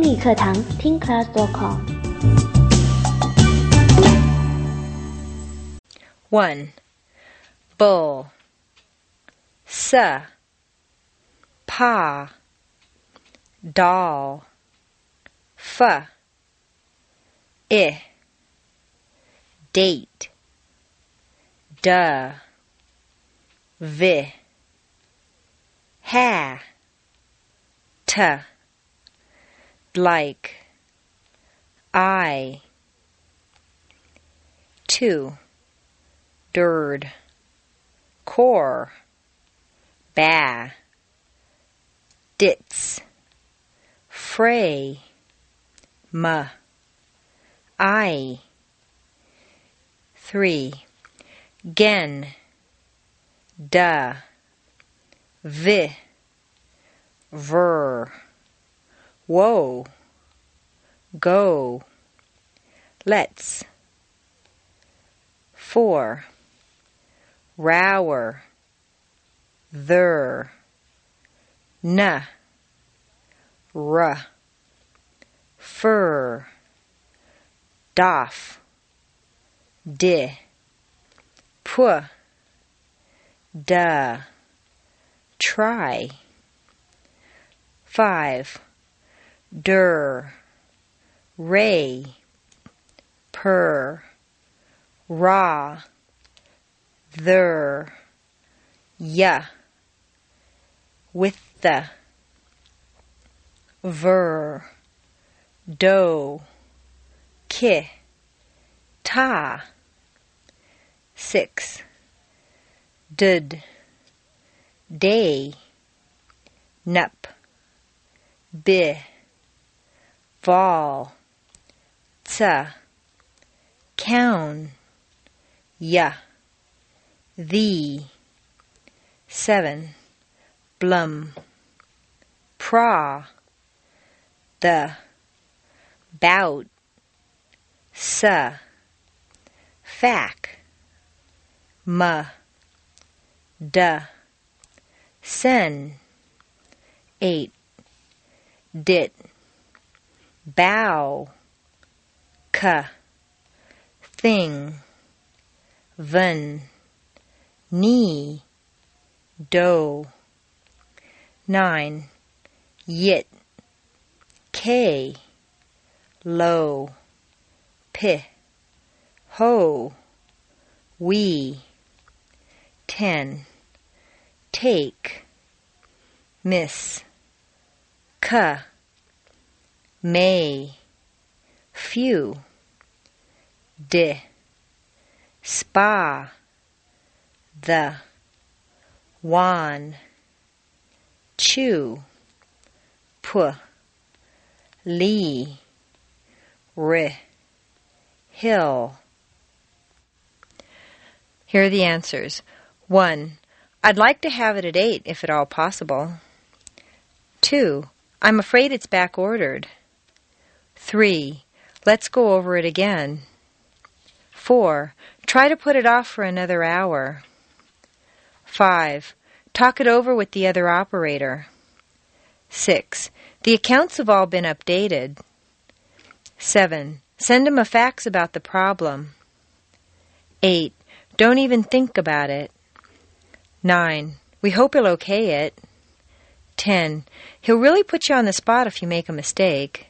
英语课堂听 class.com。 1. Bull. Pa. Doll. Date. Like. 2. Dird. Core. Dits. Fray. I. 3. Gen. Ver. Woe. Go. Let's. 4. Rower. Fur. Doff. Try. 5. Ray. Raw. With the. Dough. Ta. 6. Day. Nup. Vol. Cown. The. 7. Blum. The. Bout. Fac. Sen. 8. Dit. Bow. Thing. Knee. Dough. 9. Yit. Low. Ho. We. 10. Take. Miss. May. Few. Spa. The. Wan. Chew. Lee. Hill. Here are the answers. 1. I'd like to have it at 8 if at all possible. 2. I'm afraid it's back-ordered. 3. Let's go over it again. 4. Try to put it off for another hour. 5. Talk it over with the other operator. 6. The accounts have all been updated. 7. Send him a fax about the problem. 8. Don't even think about it. 9. We hope he'll okay it. 10. He'll really put you on the spot if you make a mistake.